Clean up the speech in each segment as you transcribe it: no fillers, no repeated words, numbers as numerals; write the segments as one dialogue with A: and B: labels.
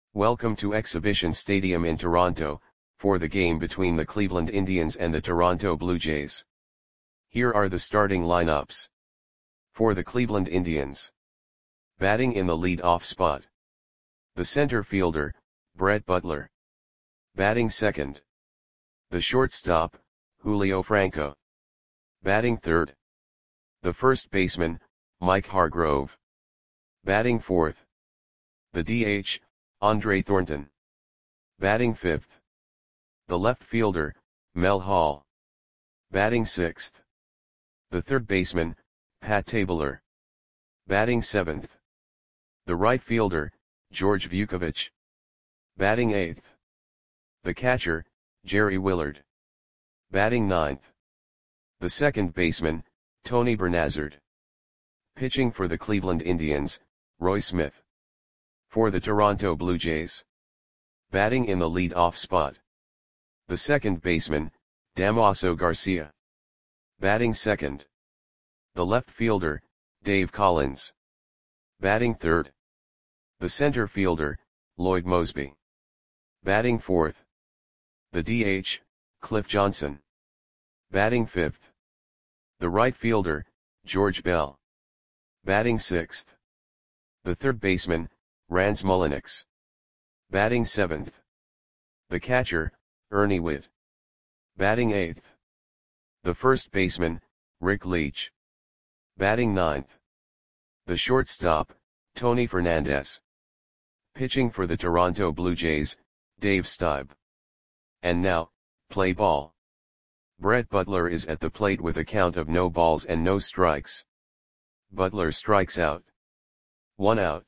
A: Welcome to Exhibition Stadium in Toronto, for the game between the Cleveland Indians and the Toronto Blue Jays. Here are the starting lineups. For the Cleveland Indians. Batting in the lead-off spot. The center fielder, Brett Butler. Batting second. The shortstop, Julio Franco. Batting third. The first baseman, Mike Hargrove. Batting fourth. The DH, Andre Thornton. Batting fifth. The left fielder, Mel Hall. Batting sixth. The third baseman, Pat Tabler. Batting seventh. The right fielder, George Vukovich. Batting eighth. The catcher, Jerry Willard. Batting ninth. The second baseman, Tony Bernazard. Pitching for the Cleveland Indians, Roy Smith. For the Toronto Blue Jays. Batting in the lead-off spot. The second baseman, Damaso Garcia. Batting second. The left fielder, Dave Collins. Batting third. The center fielder, Lloyd Moseby. Batting fourth. The DH, Cliff Johnson. Batting fifth. The right fielder, George Bell. Batting sixth. The third baseman, Rance Mulliniks. Batting seventh. The catcher, Ernie Whitt. Batting eighth. The first baseman, Rick Leach. Batting ninth. The shortstop, Tony Fernandez. Pitching for the Toronto Blue Jays, Dave Stieb. And now, play ball. Brett Butler is at the plate with a count of no balls and no strikes. Butler strikes out. 1 out.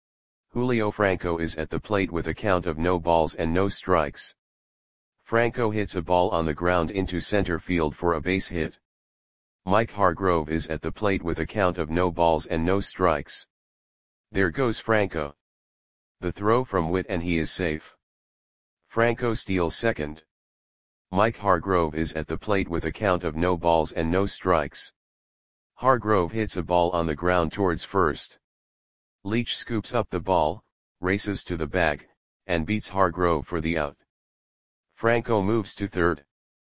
A: Julio Franco is at the plate with a count of no balls and no strikes. Franco hits a ball on the ground into center field for a base hit. Mike Hargrove is at the plate with a count of no balls and no strikes. There goes Franco. The throw from Whitt and he is safe. Franco steals second. Mike Hargrove is at the plate with a count of no balls and no strikes. Hargrove hits a ball on the ground towards first. Leach scoops up the ball, races to the bag, and beats Hargrove for the out. Franco moves to third.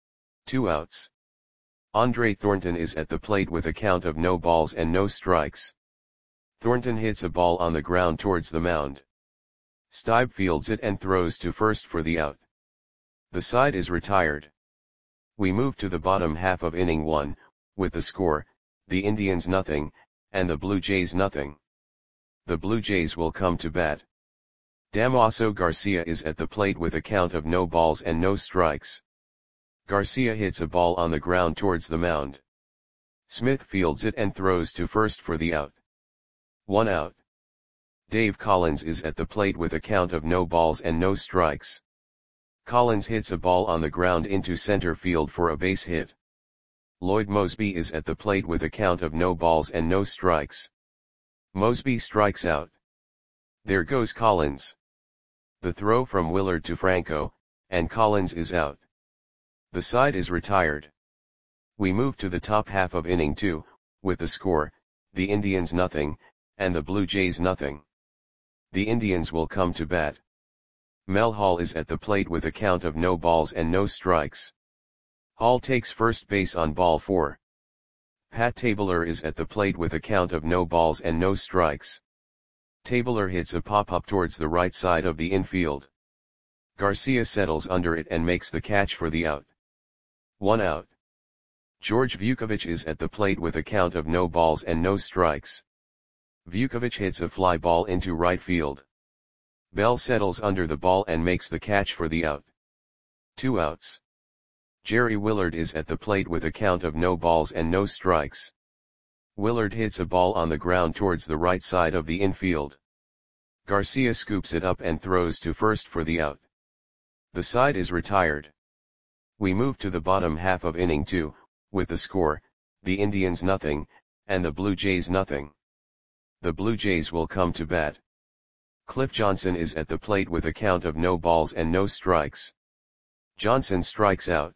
A: 2 outs. Andre Thornton is at the plate with a count of no balls and no strikes. Thornton hits a ball on the ground towards the mound. Stieb fields it and throws to first for the out. The side is retired. We move to the bottom half of inning 1, with the score, the Indians nothing, and the Blue Jays nothing. The Blue Jays will come to bat. Damaso Garcia is at the plate with a count of no balls and no strikes. Garcia hits a ball on the ground towards the mound. Smith fields it and throws to first for the out. 1 out. Dave Collins is at the plate with a count of no balls and no strikes. Collins hits a ball on the ground into center field for a base hit. Lloyd Moseby is at the plate with a count of no balls and no strikes. Moseby strikes out. There goes Collins. The throw from Willard to Franco, and Collins is out. The side is retired. We move to the top half of inning 2, with the score, the Indians nothing, and the Blue Jays nothing. The Indians will come to bat. Mel Hall is at the plate with a count of no balls and no strikes. Hall takes first base on ball 4. Pat Tabler is at the plate with a count of no balls and no strikes. Tabler hits a pop-up towards the right side of the infield. Garcia settles under it and makes the catch for the out. 1 out. George Vukovich is at the plate with a count of no balls and no strikes. Vukovich hits a fly ball into right field. Bell settles under the ball and makes the catch for the out. 2 outs. Jerry Willard is at the plate with a count of no balls and no strikes. Willard hits a ball on the ground towards the right side of the infield. Garcia scoops it up and throws to first for the out. The side is retired. We move to the bottom half of inning 2, with the score, the Indians nothing, and the Blue Jays nothing. The Blue Jays will come to bat. Cliff Johnson is at the plate with a count of no balls and no strikes. Johnson strikes out.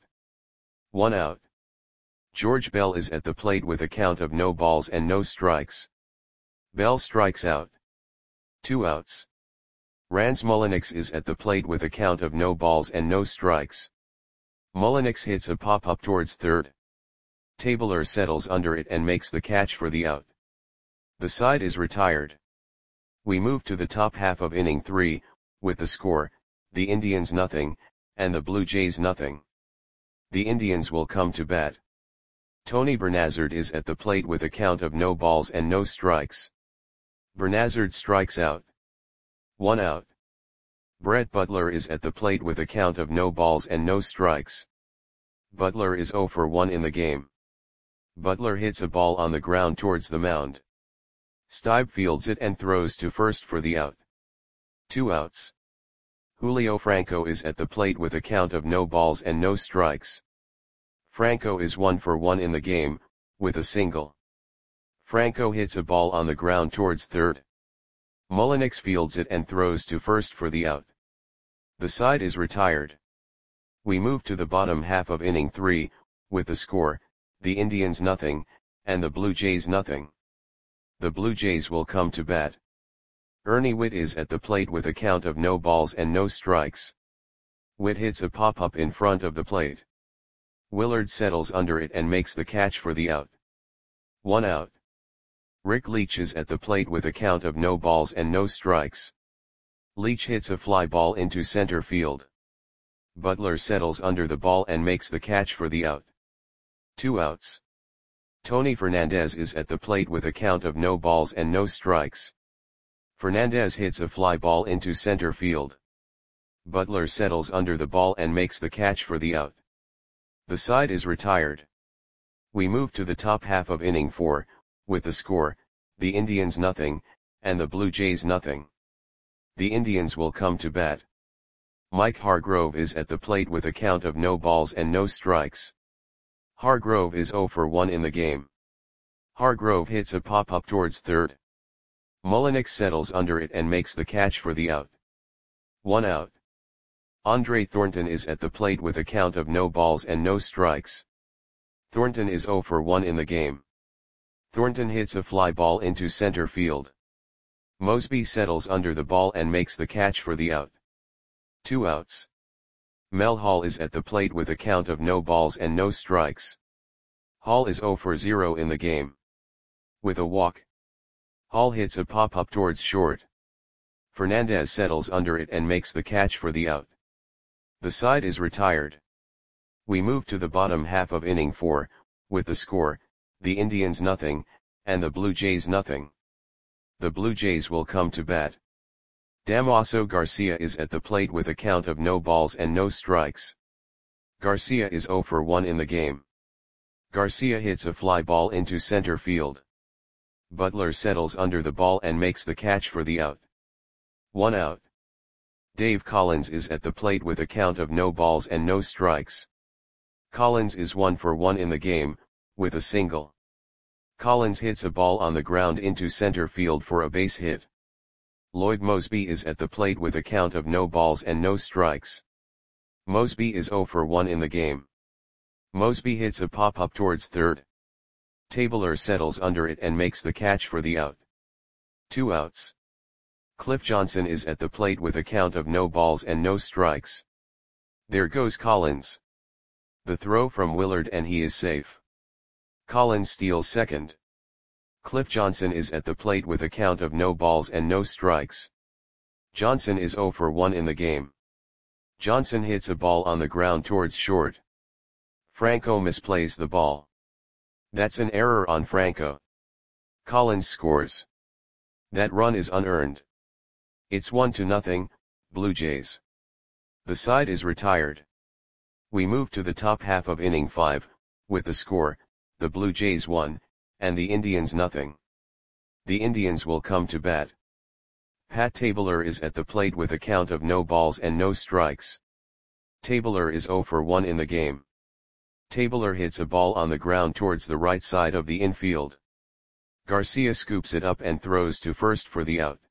A: 1 out. George Bell is at the plate with a count of no balls and no strikes. Bell strikes out. 2 outs. Rans Mullinix is at the plate with a count of no balls and no strikes. Mullinix hits a pop-up towards third. Tabler settles under it and makes the catch for the out. The side is retired. We move to the top half of inning 3, with the score, the Indians nothing, and the Blue Jays nothing. The Indians will come to bat. Tony Bernazard is at the plate with a count of no balls and no strikes. Bernazard strikes out. 1 out. Brett Butler is at the plate with a count of no balls and no strikes. Butler is 0 for 1 in the game. Butler hits a ball on the ground towards the mound. Stibe fields it and throws to first for the out. 2 outs. Julio Franco is at the plate with a count of no balls and no strikes. Franco is 1 for 1 in the game, with a single. Franco hits a ball on the ground towards third. Mullinix fields it and throws to first for the out. The side is retired. We move to the bottom half of inning 3, with the score, the Indians nothing, and the Blue Jays nothing. The Blue Jays will come to bat. Ernie Whitt is at the plate with a count of no balls and no strikes. Whitt hits a pop-up in front of the plate. Willard settles under it and makes the catch for the out. 1 out. Rick Leach is at the plate with a count of no balls and no strikes. Leach hits a fly ball into center field. Butler settles under the ball and makes the catch for the out. 2 outs. Tony Fernandez is at the plate with a count of no balls and no strikes. Fernandez hits a fly ball into center field. Butler settles under the ball and makes the catch for the out. The side is retired. We move to the top half of inning 4, with the score, the Indians nothing, and the Blue Jays nothing. The Indians will come to bat. Mike Hargrove is at the plate with a count of no balls and no strikes. Hargrove is 0 for 1 in the game. Hargrove hits a pop-up towards third. Mullinix settles under it and makes the catch for the out. 1 out. Andre Thornton is at the plate with a count of no balls and no strikes. Thornton is 0 for 1 in the game. Thornton hits a fly ball into center field. Mosby settles under the ball and makes the catch for the out. 2 outs. Mel Hall is at the plate with a count of no balls and no strikes. Hall is 0 for 0 in the game. With a walk. Hall hits a pop-up towards short. Fernandez settles under it and makes the catch for the out. The side is retired. We move to the bottom half of inning 4, with the score, the Indians nothing, and the Blue Jays nothing. The Blue Jays will come to bat. Damaso Garcia is at the plate with a count of no balls and no strikes. Garcia is 0 for 1 in the game. Garcia hits a fly ball into center field. Butler settles under the ball and makes the catch for the out. 1 out. Dave Collins is at the plate with a count of no balls and no strikes. Collins is 1 for 1 in the game, with a single. Collins hits a ball on the ground into center field for a base hit. Lloyd Mosby is at the plate with a count of no balls and no strikes. Mosby is 0 for 1 in the game. Mosby hits a pop-up towards third. Tabler settles under it and makes the catch for the out. 2 outs. Cliff Johnson is at the plate with a count of no balls and no strikes. There goes Collins. The throw from Willard and he is safe. Collins steals second. Cliff Johnson is at the plate with a count of no balls and no strikes. Johnson is 0 for 1 in the game. Johnson hits a ball on the ground towards short. Franco misplays the ball. That's an error on Franco. Collins scores. That run is unearned. It's 1-0, Blue Jays. The side is retired. We move to the top half of inning 5, with the score, the Blue Jays 1, and the Indians nothing. The Indians will come to bat. Pat Tabler is at the plate with a count of no balls and no strikes. Tabler is 0 for 1 in the game. Tabler hits a ball on the ground towards the right side of the infield. Garcia scoops it up and throws to first for the out.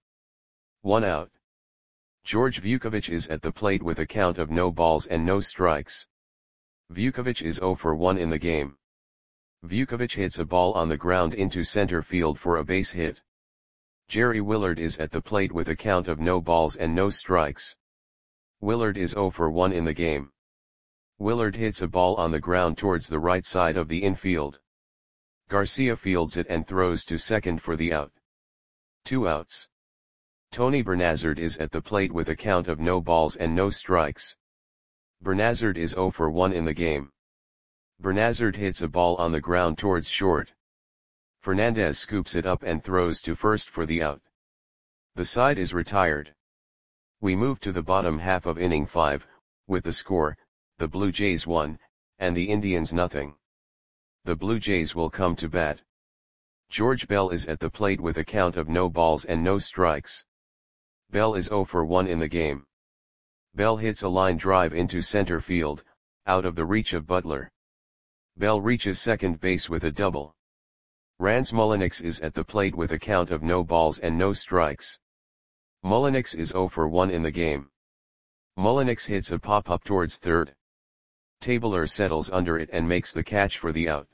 A: 1 out. George Vukovic is at the plate with a count of no balls and no strikes. Vukovic is 0 for 1 in the game. Vukovic hits a ball on the ground into center field for a base hit. Jerry Willard is at the plate with a count of no balls and no strikes. Willard is 0 for 1 in the game. Willard hits a ball on the ground towards the right side of the infield. Garcia fields it and throws to second for the out. 2 outs. Tony Bernazard is at the plate with a count of no balls and no strikes. Bernazard is 0 for 1 in the game. Bernazard hits a ball on the ground towards short. Fernandez scoops it up and throws to first for the out. The side is retired. We move to the bottom half of inning 5, with the score, the Blue Jays 1, and the Indians nothing. The Blue Jays will come to bat. George Bell is at the plate with a count of no balls and no strikes. Bell is 0 for 1 in the game. Bell hits a line drive into center field, out of the reach of Butler. Bell reaches second base with a double. Rans Mulliniks is at the plate with a count of no balls and no strikes. Mulliniks is 0 for 1 in the game. Mulliniks hits a pop-up towards third. Tabler settles under it and makes the catch for the out.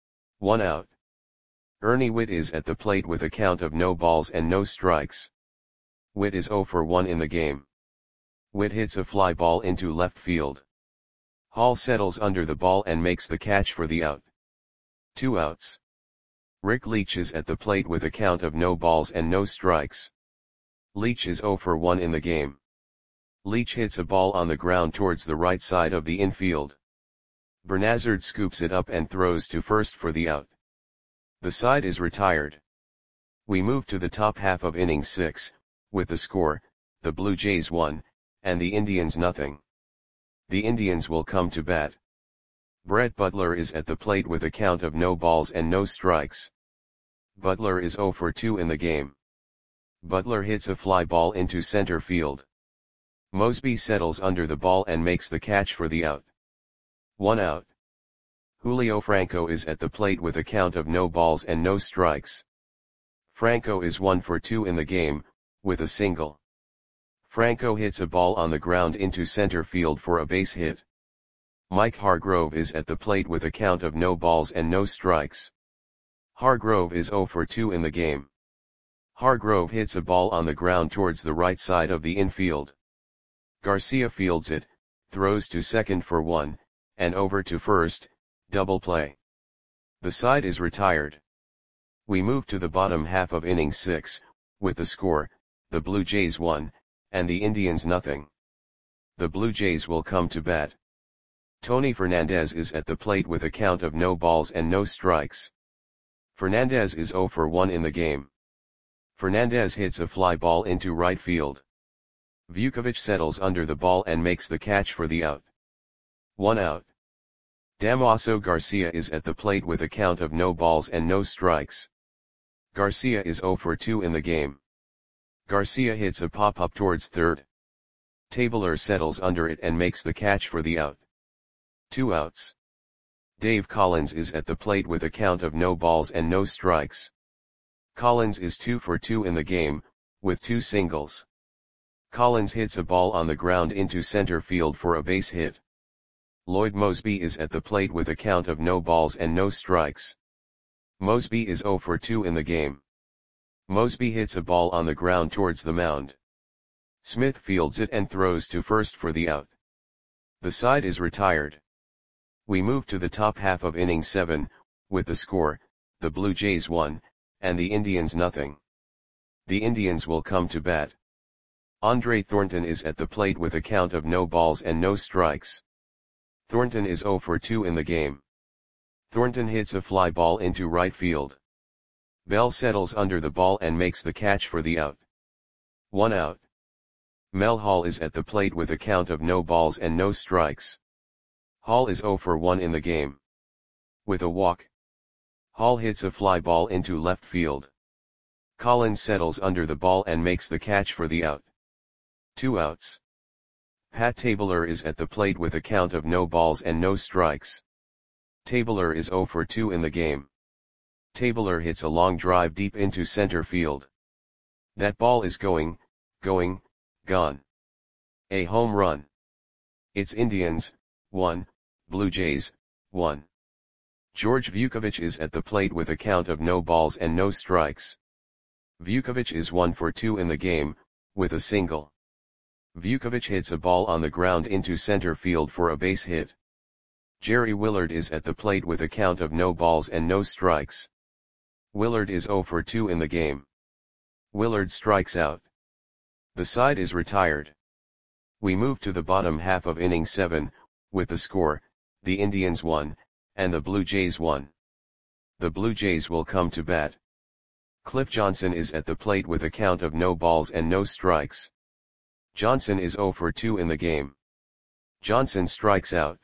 A: 1 out. Ernie Whitt is at the plate with a count of no balls and no strikes. Whitt is 0 for 1 in the game. Whitt hits a fly ball into left field. Hall settles under the ball and makes the catch for the out. 2 outs. Rick Leach is at the plate with a count of no balls and no strikes. Leach is 0 for 1 in the game. Leach hits a ball on the ground towards the right side of the infield. Bernazard scoops it up and throws to first for the out. The side is retired. We move to the top half of inning 6, with the score, the Blue Jays 1, and the Indians nothing. The Indians will come to bat. Brett Butler is at the plate with a count of no balls and no strikes. Butler is 0 for 2 in the game. Butler hits a fly ball into center field. Mosby settles under the ball and makes the catch for the out. 1 out. Julio Franco is at the plate with a count of no balls and no strikes. Franco is 1 for 2 in the game, with a single. Franco hits a ball on the ground into center field for a base hit. Mike Hargrove is at the plate with a count of no balls and no strikes. Hargrove is 0 for 2 in the game. Hargrove hits a ball on the ground towards the right side of the infield. Garcia fields it, throws to second for 1, and over to first, double play. The side is retired. We move to the bottom half of inning 6, with the score, the Blue Jays 1, and the Indians nothing. The Blue Jays will come to bat. Tony Fernandez is at the plate with a count of no balls and no strikes. Fernandez is 0 for 1 in the game. Fernandez hits a fly ball into right field. Vukovic settles under the ball and makes the catch for the out. 1 out. Damaso Garcia is at the plate with a count of no balls and no strikes. Garcia is 0 for 2 in the game. Garcia hits a pop-up towards third. Tabler settles under it and makes the catch for the out. 2 outs. Dave Collins is at the plate with a count of no balls and no strikes. Collins is 2 for 2 in the game, with 2 singles. Collins hits a ball on the ground into center field for a base hit. Lloyd Mosby is at the plate with a count of no balls and no strikes. Mosby is 0 for 2 in the game. Mosby hits a ball on the ground towards the mound. Smith fields it and throws to first for the out. The side is retired. We move to the top half of inning 7, with the score, the Blue Jays 1, and the Indians nothing. The Indians will come to bat. Andre Thornton is at the plate with a count of no balls and no strikes. Thornton is 0 for 2 in the game. Thornton hits a fly ball into right field. Bell settles under the ball and makes the catch for the out. 1 out. Mel Hall is at the plate with a count of no balls and no strikes. Hall is 0 for 1 in the game. With a walk. Hall hits a fly ball into left field. Collins settles under the ball and makes the catch for the out. 2 outs. Pat Tabler is at the plate with a count of no balls and no strikes. Tabler is 0 for 2 in the game. Tabler hits a long drive deep into center field. That ball is gone. A home run. It's Indians, 1, Blue Jays, 1. George Vukovic is at the plate with a count of no balls and no strikes. Vukovic is 1 for 2 in the game, with a single. Vukovic hits a ball on the ground into center field for a base hit. Jerry Willard is at the plate with a count of no balls and no strikes. Willard is 0 for 2 in the game. Willard strikes out. The side is retired. We move to the bottom half of inning 7, with the score, the Indians 1, and the Blue Jays 1. The Blue Jays will come to bat. Cliff Johnson is at the plate with a count of no balls and no strikes. Johnson is 0 for 2 in the game. Johnson strikes out.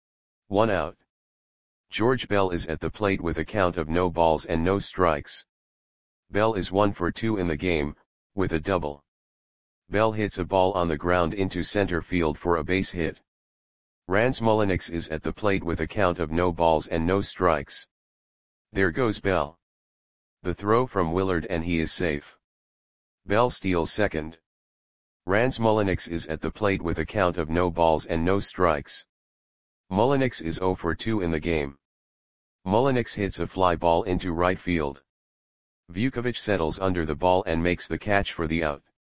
A: 1 out. George Bell is at the plate with a count of no balls and no strikes. Bell is 1 for 2 in the game, with a double. Bell hits a ball on the ground into center field for a base hit. Rans Mulliniks is at the plate with a count of no balls and no strikes. There goes Bell. The throw from Willard and he is safe. Bell steals second. Rans Mulliniks is at the plate with a count of no balls and no strikes. Mulliniks is 0 for 2 in the game. Mulliniks hits a fly ball into right field. Vukovic settles under the ball and makes the catch for the out.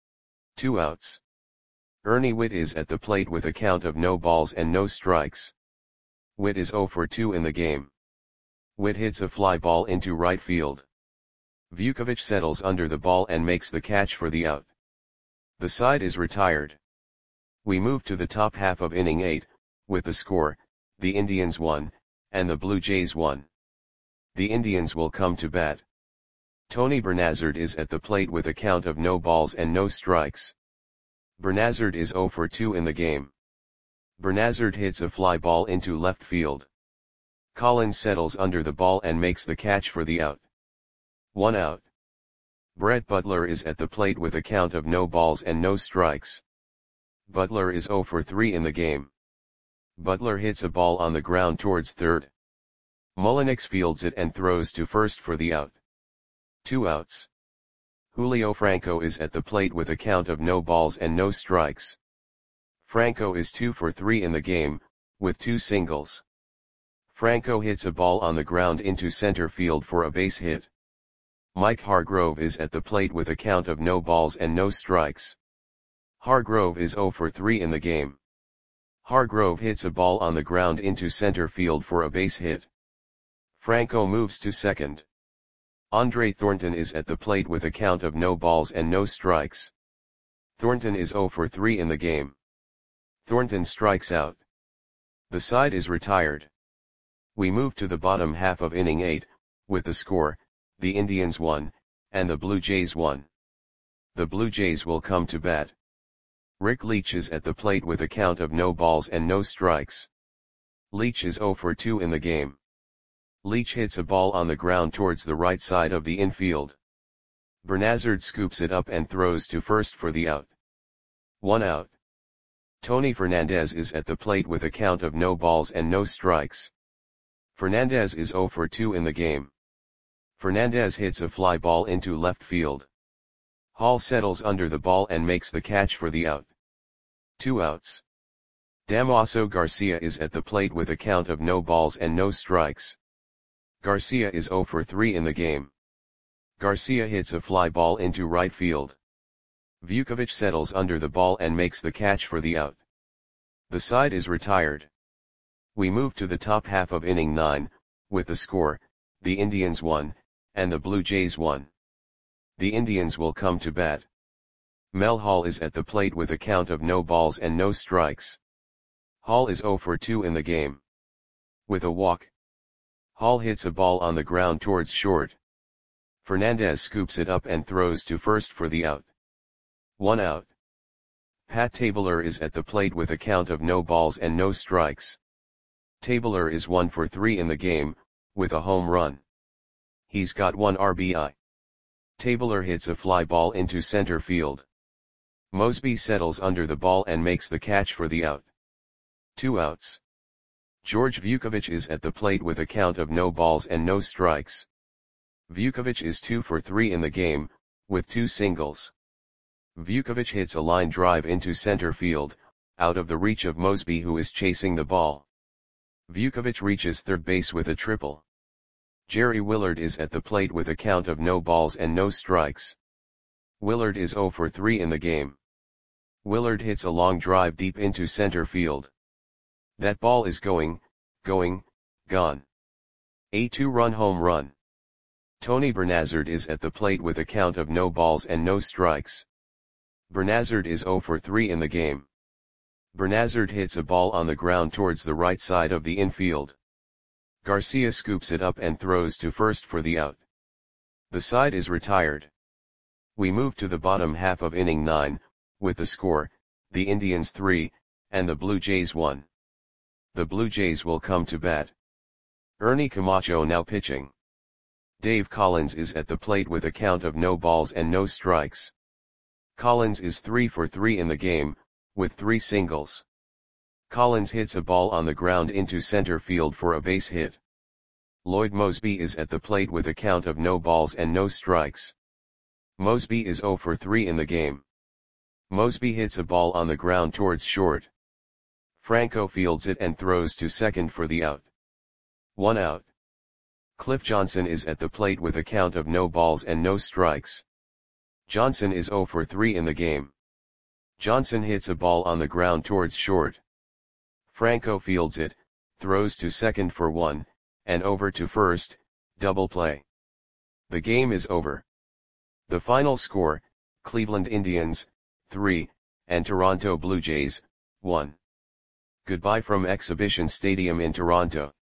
A: 2 outs. Ernie Whitt is at the plate with a count of no balls and no strikes. Whitt is 0 for 2 in the game. Whitt hits a fly ball into right field. Vukovic settles under the ball and makes the catch for the out. The side is retired. We move to the top half of inning 8, with the score, the Indians 1, and the Blue Jays 1. The Indians will come to bat. Tony Bernazard is at the plate with a count of no balls and no strikes. Bernazard is 0 for 2 in the game. Bernazard hits a fly ball into left field. Collins settles under the ball and makes the catch for the out. 1 out. Brett Butler is at the plate with a count of no balls and no strikes. Butler is 0 for 3 in the game. Butler hits a ball on the ground towards third. Mulliniks fields it and throws to first for the out. 2 outs. Julio Franco is at the plate with a count of no balls and no strikes. Franco is 2 for 3 in the game, with 2 singles. Franco hits a ball on the ground into center field for a base hit. Mike Hargrove is at the plate with a count of no balls and no strikes. Hargrove is 0 for 3 in the game. Hargrove hits a ball on the ground into center field for a base hit. Franco moves to second. Andre Thornton is at the plate with a count of no balls and no strikes. Thornton is 0 for 3 in the game. Thornton strikes out. The side is retired. We move to the bottom half of inning 8, with the score, the Indians 1, and the Blue Jays 1. The Blue Jays will come to bat. Rick Leach is at the plate with a count of no balls and no strikes. Leach is 0 for 2 in the game. Leach hits a ball on the ground towards the right side of the infield. Bernazard scoops it up and throws to first for the out. 1 out. Tony Fernandez is at the plate with a count of no balls and no strikes. Fernandez is 0 for 2 in the game. Fernandez hits a fly ball into left field. Hall settles under the ball and makes the catch for the out. 2 outs. Damaso Garcia is at the plate with a count of no balls and no strikes. Garcia is 0 for 3 in the game. Garcia hits a fly ball into right field. Vukovic settles under the ball and makes the catch for the out. The side is retired. We move to the top half of inning 9, with the score, the Indians 1, and the Blue Jays 1. The Indians will come to bat. Mel Hall is at the plate with a count of no balls and no strikes. Hall is 0 for 2 in the game. With a walk. Hall hits a ball on the ground towards short. Fernandez scoops it up and throws to first for the out. 1 out. Pat Tabler is at the plate with a count of no balls and no strikes. Tabler is 1 for 3 in the game, with a home run. He's got 1 RBI. Tabler hits a fly ball into center field. Mosby settles under the ball and makes the catch for the out. 2 outs. George Vukovic is at the plate with a count of no balls and no strikes. Vukovic is 2 for 3 in the game, with 2 singles. Vukovic hits a line drive into center field, out of the reach of Mosby who is chasing the ball. Vukovic reaches third base with a triple. Jerry Willard is at the plate with a count of no balls and no strikes. Willard is 0 for 3 in the game. Willard hits a long drive deep into center field. That ball is going, gone. A 2-run home run. Tony Bernazard is at the plate with a count of no balls and no strikes. Bernazard is 0 for 3 in the game. Bernazard hits a ball on the ground towards the right side of the infield. Garcia scoops it up and throws to first for the out. The side is retired. We move to the bottom half of inning 9, with the score, the Indians 3, and the Blue Jays 1. The Blue Jays will come to bat. Ernie Camacho now pitching. Dave Collins is at the plate with a count of no balls and no strikes. Collins is 3 for 3 in the game, with 3 singles. Collins hits a ball on the ground into center field for a base hit. Lloyd Moseby is at the plate with a count of no balls and no strikes. Moseby is 0 for 3 in the game. Moseby hits a ball on the ground towards short. Franco fields it and throws to second for the out. 1 out. Cliff Johnson is at the plate with a count of no balls and no strikes. Johnson is 0 for 3 in the game. Johnson hits a ball on the ground towards short. Franco fields it, throws to second for 1, and over to first, double play. The game is over. The final score, Cleveland Indians, 3, and Toronto Blue Jays, 1. Goodbye from Exhibition Stadium in Toronto.